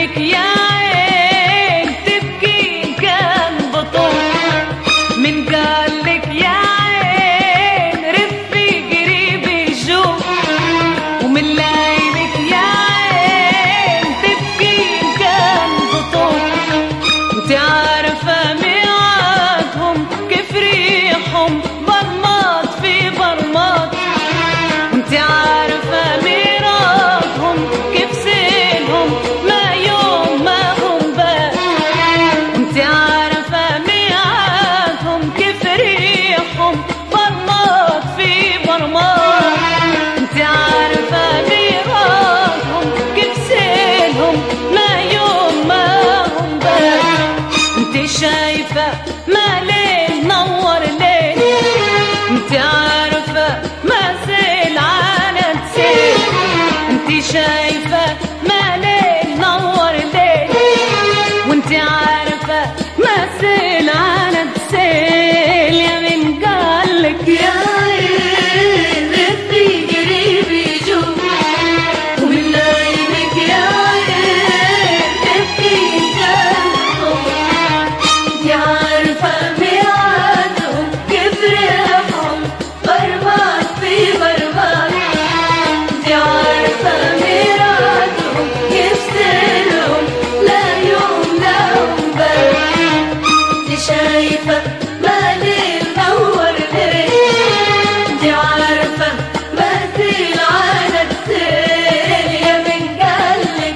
لك يا عين تبكي إن كان بطول، من قال لك يا عين رفي قريبي شوف، ومن لايمك يا عين تبكي إن كان بطول، انت عارفة ميعادهم كيف ريحهم برماط في برماط، وانت عارفة ميراثهم كيف سيلهم ما يوم ما هم بات، وانت عارفة ميعادهم كيف ريحهم برماط في برماط، انت عارفة ميراثهم كيف سيلهم ما يوم ما هم بات، انت شايفة ما ليل نور ليل، انت عارفة ما سيل عانت سيل، انت شايفة ما ليل نور ليل، وانت عارفة ما سيل عانت سيل، يا من قالك يا عين رفي قريبي شوف، ومن لايمك يا عين تبكي إن كان بطول، انت عارفة ميعادهم كيف ريحهم برمات في برمات، انت عارفة ميعادهم كيف سيرهم لا يوم لهم بال، انت شايفة ما ليل نور ليل، انت عارفة ما سيل عانت سيل، يا من قالك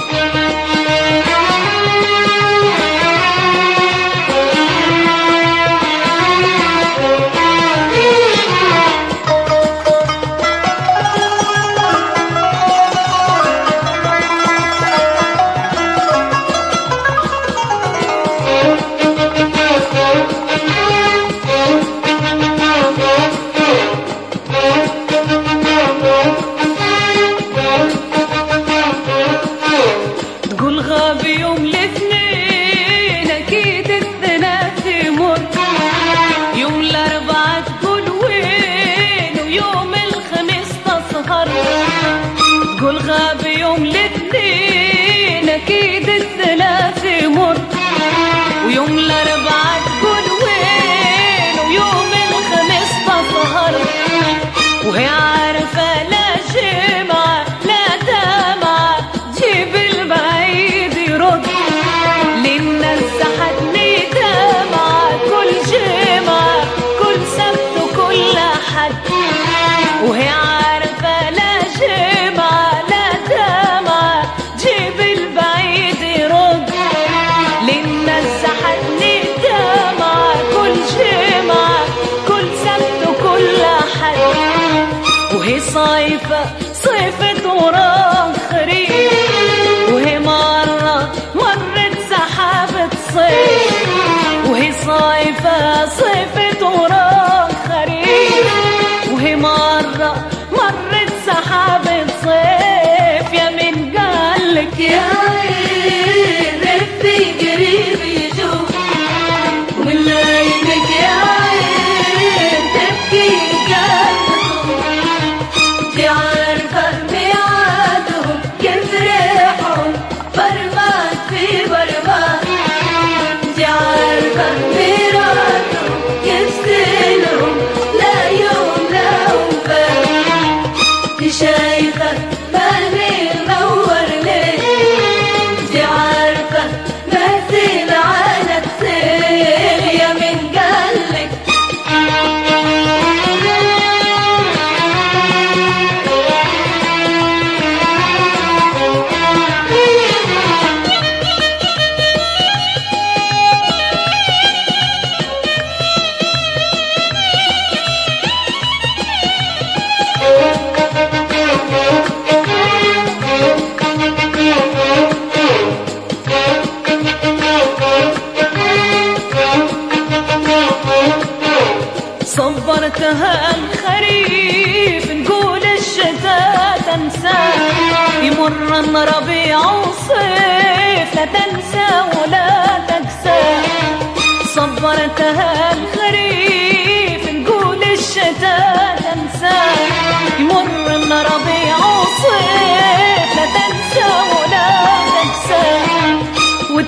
تقول غاب يوم الاثنين اكيد الثلاث يمر، يوم الاربعاء تقول وين، ويوم الخميس تسهر، تقول غاب يوم الاثنين اكيد الثلاث يمر، ويوم الاربعاء تقول وين، ويوم الخميس تسهر، وهي عارفة لا جمعة لا دمعة جيب البعيد يرد، للناس سحتني دمعة كل جمعة كل سبت وكل أحد، وهي عارفة لا جمعة لا دمعة جيب البعيد يرد، للناس سحتني دمعة كل جمعة كل سبت وكل أحد، وهي صيفة صيفة ورا خريف، وهي مرة مرت سحابة صيف، وهي صيفة صيفة ورا خريف، وهي مرة مرت سحابة صيف، يا من قالك يا عين رفي قريبي شوف، ومن لايمك يا عين تبكي إن كان بطول، انت عارفة ميعادهم كيف ريحهم برمات في برمات، انت عارفة ميراثهم كيف سيلهم لا يوم لهم بال، انت شايفة ما ليل نور ليل، انت عارفة ما سيل عانت سيل، يا من قالك صبرتها الخريف نقول الشتاء تنساه، يمر الربيع وصيف لا تنسى ولا تقسى، صبرتها الخريف نقول الشتاء تنساه، يمر ربيع وصيف لا تنسى ولا تقسى،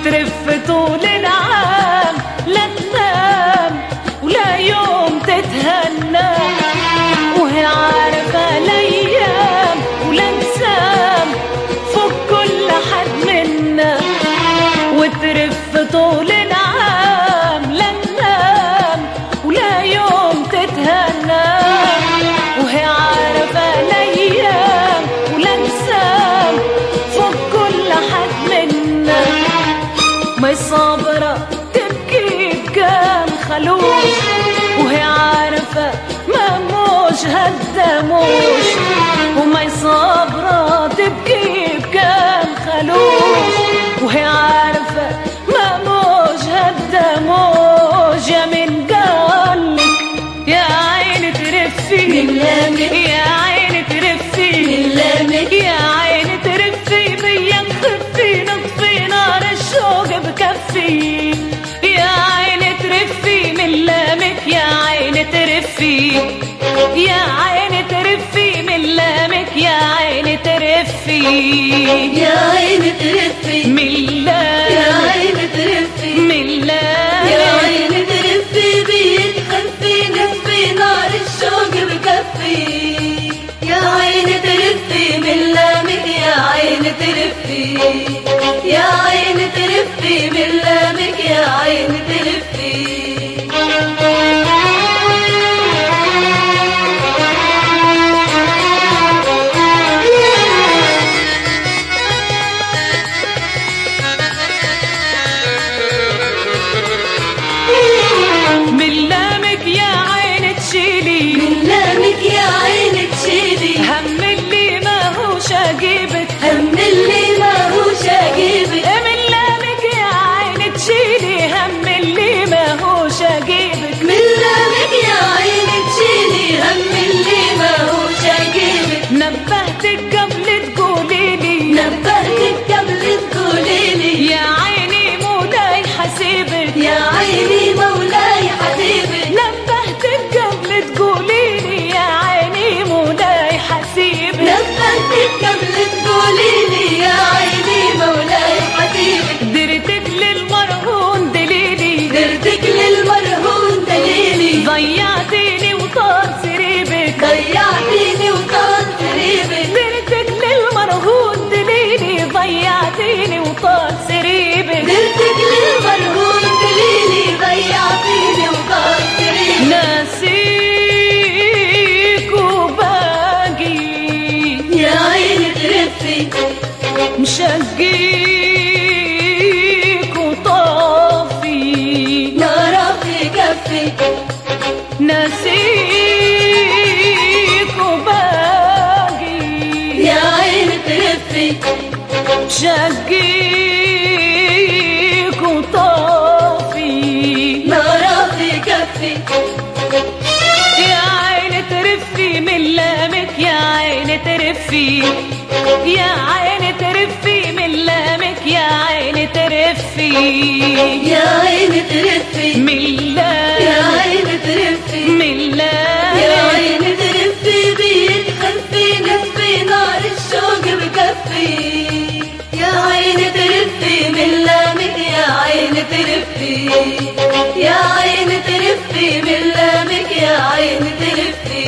وترف طول العام، لا تنام ولا يوم تتهنى، وهي عارفة الأيام ولا نسام فوق كل حد منا. وترف طول العام، لا تنام ولا يوم تتهنى، وهي عارفة الأيام ولا نسام فوق كل حد منا. ما صابرة تبكي بكام خلوش، وهي عارفة ما موش هالدموش. وما صابرة تبكي بكام خلوش، وهي عارفة ما موش هالدموش. يا من قالك يا عيني ترفي من لامك، يا عيني ترفي من لامك، يا عيني ترفي بيا نخفي نطفي نار الشوق بكفي. يا عيني ترفي من لامك، يا عيني ترفي يا عيني ترفي من لامك، يا عيني ترفي يا عيني ترفي من لامك، يا عيني ترفي من لامك، يا عيني ترفي بيد خفي نخفي نار الشوق بكفي. يا عيني ترفي من لامك، يا عيني ترفي يا عيني ترفي من لامك، يا عيني ترفي. من لامك يا عيني تشيلي، من لامك يا عيني تشيلي هم اللي ما هو شاقيبك، هم اللي ما هو شاقيبك. من لامك يا عيني تشيلي هم اللي ما هو شاقيبك. من لامك يا عيني تشيلي هم اللي ما هو شاقيبك. نبهتك قبل تقوليلي، نبهتك قبل تقوليلي يا عيني مولاي حسيبك، يا عيني مولاي حبيبك. نبهتك قبل تقوليلي يا عيني مولاي حسيبك. نبهتك قبل تقوليلي يا عيني مولاي حبيبك. درتك للمرهون دليلي، درتك للمرهون دليلي ضيعتيني وطال سريبك، ضيعتيني وطال قريبك. درتك للمرهون دليلي ضيعتيني وطال سريبك. درتك للمرهون دليلي ضيعتيني وطال قريبك. ناسيك وباقي يا عيني ترفي مشقيك وطافي، نارا في كفي. ناسيك وباقي يا عيني ترفي مشقيك وطافي، نارا في كفي. يا عيني ترفي من لامك، يا عيني ترفي يا عيني ترفي من لامك، يا عيني ترفي يا عيني ترفي من لامك، يا عيني ترفي من لامك، يا عيني ترفي بيد خفي نخفي نار الشوق بكفي. يا عيني ترفي من لامك، يا عيني ترفي يا عيني ترفي من لامك، يا عيني ترفي.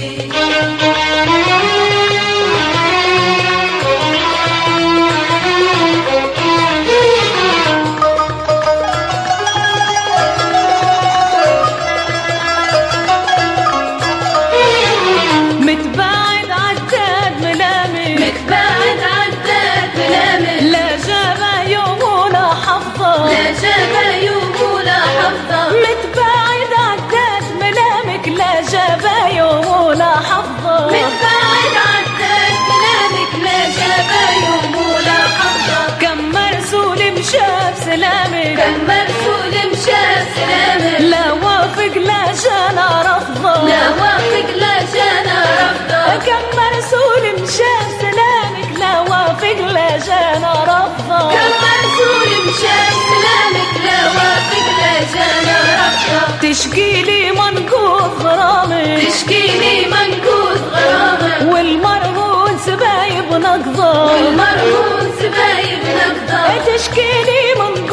متباعد عداد ملامك، متباعد عداد ملامك، لا جابه يوم ولا حفظه، لا جاب يوم ولا حفظه. متباعد عداد ملامك، لا جابه يوم ولا حفظه. متباعد عداد ملامك، لا جاب يوم ولا حفظه. كم مرسول مشى بسلامك، كم مرسول مشى بسلامك، لا وافق لا جانا رفضه، لا وافق لا جانا رفضه. كم مرسول مشى بسلامك، لا وافق لا جانا رفضه. كم مرسول مشى بسلامك، لا وافق لا جانا رفضه. تشكيلي منقوض غرامك، تشكيلي منقوض غرامك، والمرهون سبايب نقضه، والمرهون سبايب نقضه. تشكيلي منقوض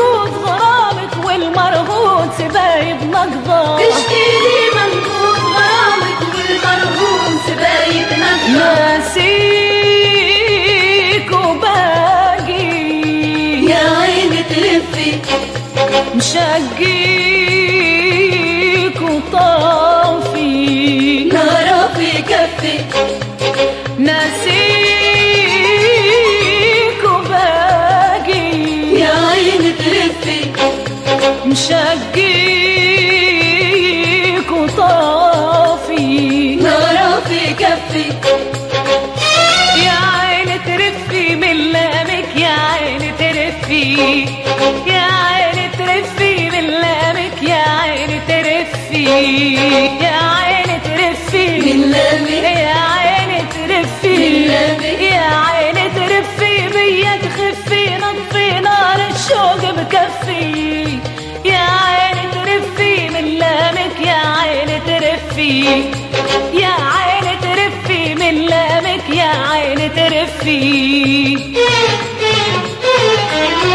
يا عيني تلفي مشقيك وطافي نارا في كفي ناسيك وباقي يا عيني تلفي مشقيك وطافي نارا في كفي يا عيني ترفي من لامك يا عيني ترفي يا عيني ترفي من لامك يا عيني ترفي يا عيني ترفي من لامك يا عيني ترفي من لامك يا عيني ترفي بيا تخفي نطفي نار الشوق بكفي يا عيني ترفي من لامك يا عيني ترفي يا عيني ترفي من لامك يا عيني ترفي